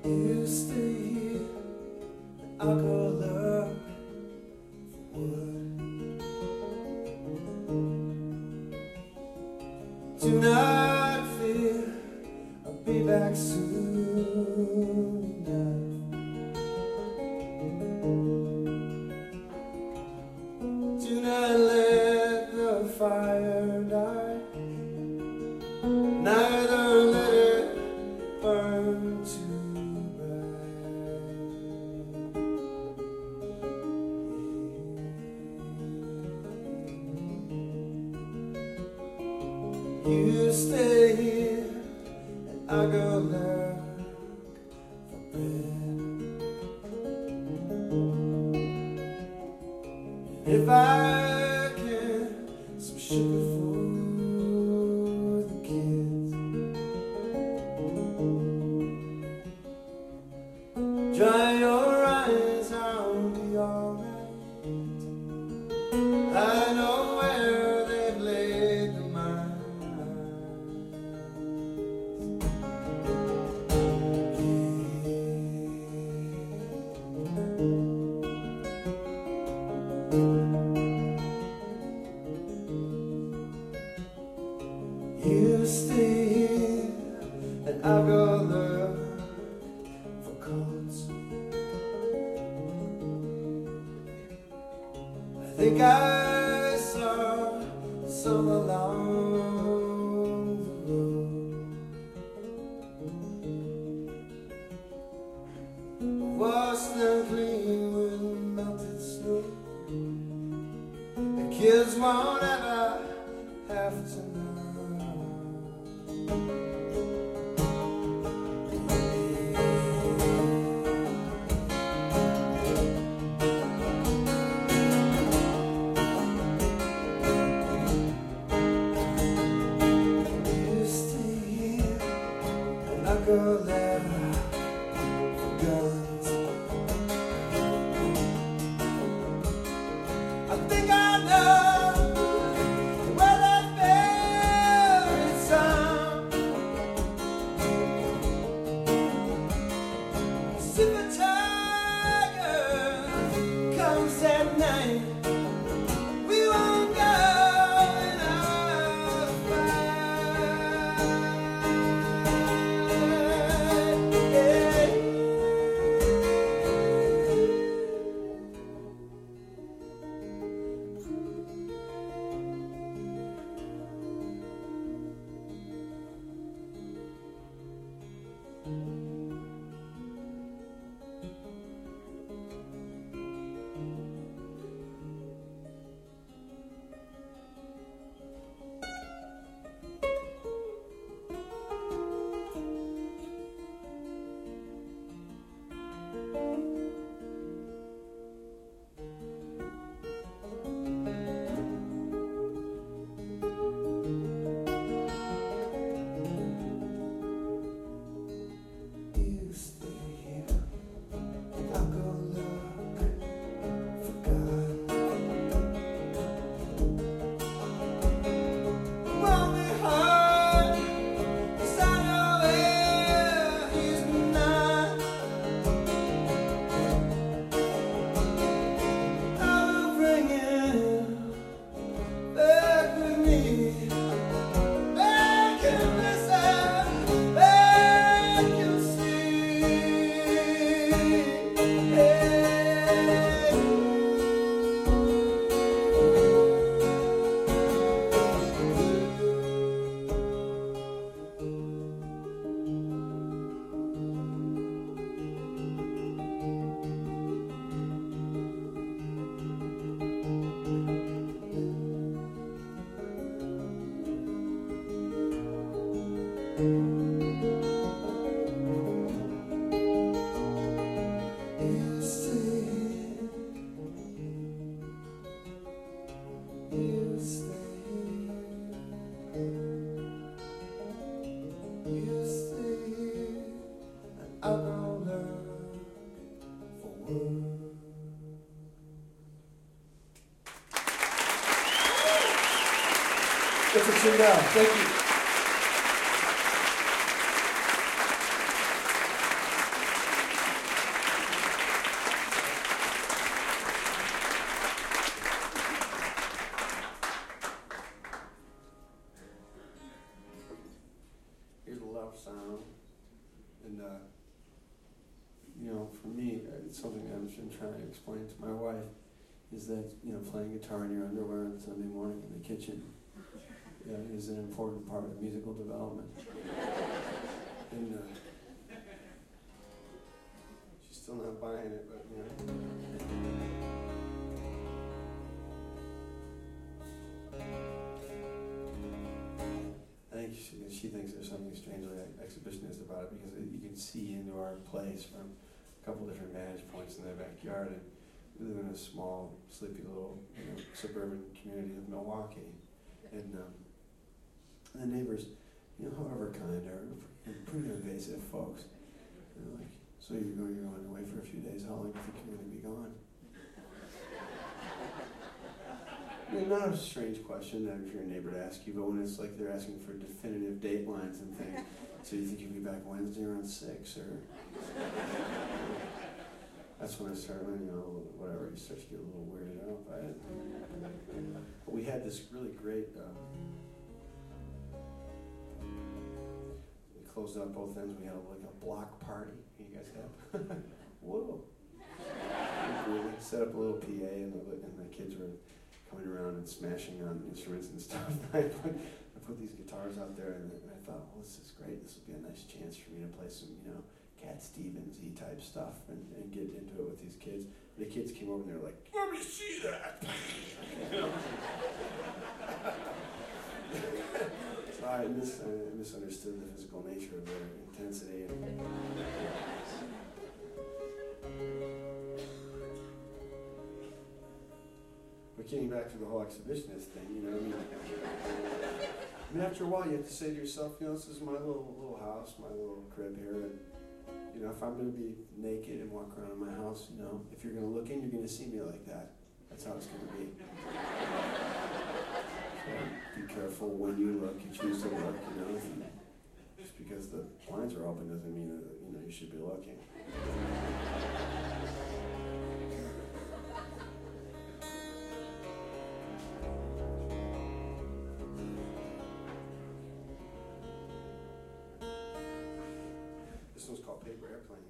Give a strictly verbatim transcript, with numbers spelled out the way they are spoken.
You stay here, I'll go look for wood. Do not fear, I'll be back soon enough. Do not let the fire die, neither let it burn too bright. You stay here and I'll go look for bread. And if I can, some sugar for the kids. Dry your eyes, I'll be alright. I know where they've laid the mines. You stay here and I'll go look for coats. I think I saw some along the road. Washed them clean with melted snow. The kids won't ever have to know. I'll go there for guns. I think I know where that buried some. See the tiger comes at night. We won't go in our fight. Get to sit down. Thank you. sound. And, uh, you know, for me, it's something I've been trying to explain to my wife, is that, you know, playing guitar in your underwear on Sunday morning in the kitchen, you know, is an important part of musical development. And uh, she's still not buying it, but, you know. I think she, she thinks there's something strangely exhibitionist about it, because you can see into our place from a couple different vantage points in the backyard. And we live in a small, sleepy little, you know, suburban community of Milwaukee, and, um, and the neighbors, you know, however kind, are pretty invasive folks. And they're like, "So you're going, you're going away for a few days? How long do you think you're going to be gone?" I mean, not a strange question that if your neighbor to ask you, but when it's like they're asking for definitive date lines and things. "So you think you'll be back Wednesday around six, or?" That's when I start, you know, whatever, you start to get a little weirded out by it. But we had this really great, uh, we closed out both ends. We had a, like a block party. You guys have? Whoa. We set up a little P A, and the, and the kids were coming around and smashing on instruments and stuff. I put, I put these guitars out there, and, and I thought, well, this is great. This will be a nice chance for me to play some, you know, Cat Stevens-y type stuff, and, and get into it with these kids. The kids came over and they were like, "Let me see that." So I, mis- I misunderstood the physical nature of their intensity. And, but getting back to the whole exhibitionist thing, you know, I mean, I mean, after a while, you have to say to yourself, you know, this is my little little house, my little crib here, and you know, if I'm going to be naked and walk around in my house, you know, if you're going to look in, you're going to see me like that. That's how it's going to be. So be careful when you look, you choose to look, you know. Just because the blinds are open doesn't mean that, you know, you should be looking. This one's called Paper Airplane.